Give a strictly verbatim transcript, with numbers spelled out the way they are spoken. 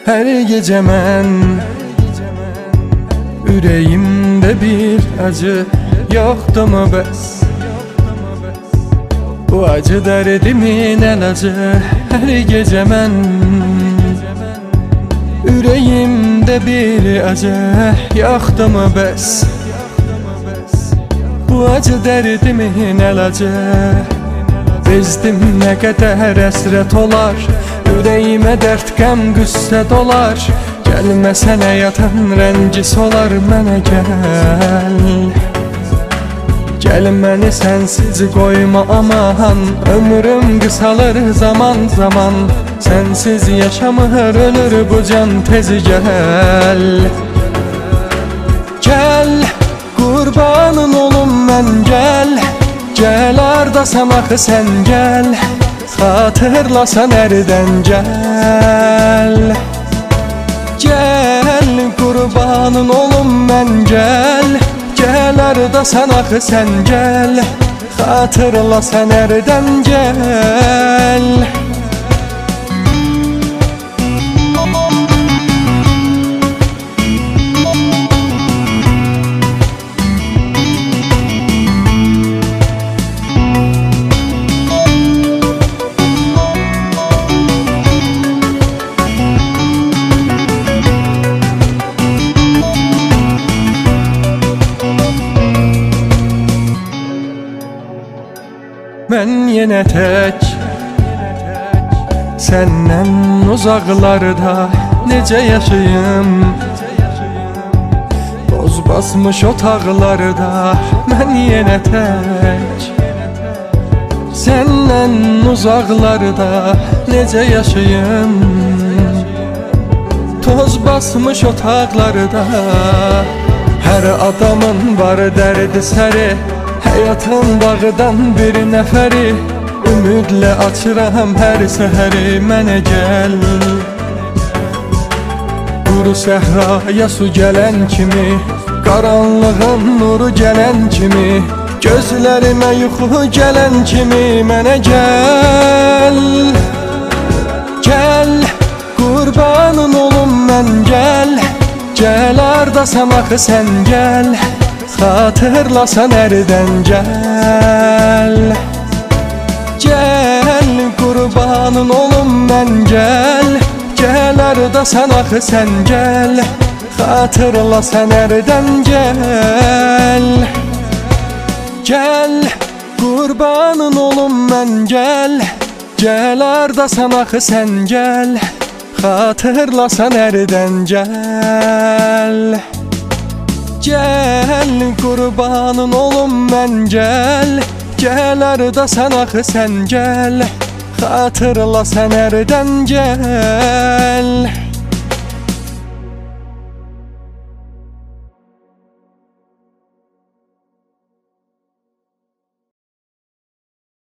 Her gece mən ürəyimdə bir acı yoxdur mu bəs? Bu acı dərdimin əlacı. Hər gecə mən ürəyimdə bir acı yoxdur mu bəs? Bu acı dərdimin əlacı. Bezdim nə qədər əsrət olar, ürəyimə dərd, qəm, qüssə dolar. Gəlməsən həyatan rəngis olar mənə gəl. Gəl məni sənsiz qoyma aman, ömrüm qısalır zaman zaman. Sənsiz yaşamır ölür bu can, tez gəl. Gəl, qurbanın olum mən gəl. Gəl ardasan axı sən gəl. Xatırlasan ərdən gəl. Gəl, qurbanın olum mən gəl. Gəl ardasan axı sən gəl. Xatırlasan ərdən gəl. Mən yenə tək, səndən uzaqlarda necə yaşayım? Toz basmış otaqlarda mən yenə tək, səndən uzaqlarda necə yaşayım? Toz basmış otaqlarda. Hər adamın var dərdi səri, həyatın bağıdan bir nəfəri. Ümidlə açıram hər səhəri, mənə gəl. Quru səhraya su gələn kimi, qaranlığın nuru gələn kimi, gözlərimə yuxu gələn kimi, mənə gəl. Gəl, qurbanın olum mən gəl. Gəl ardasan axı sən gəl. Xatırlasan ərdən gəl. Gəl, qurbanın olum mən gəl. Gəl ardasan axı sən gəl. Xatırlasan ərdən gəl. Gəl, qurbanın olum mən gəl. Gəl ardasan axı sən gəl. Xatırlasan ərdən gəl. Gəl, qurbanın olum mən gəl. Gəl ardasan axı sən gəl. Xatırlasan ərdən gəl.